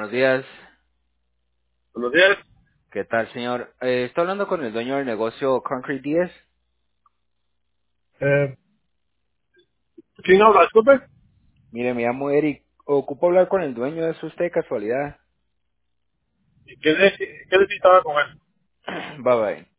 Buenos días. Buenos días. ¿Qué tal, señor? Estoy hablando con el dueño del negocio Concrete 10. Eh, ¿Quién habla? Disculpe. Mire, me llamo Eric. Ocupo hablar con el dueño, ¿es usted de casualidad? ¿Qué necesitaba con él? Bye bye.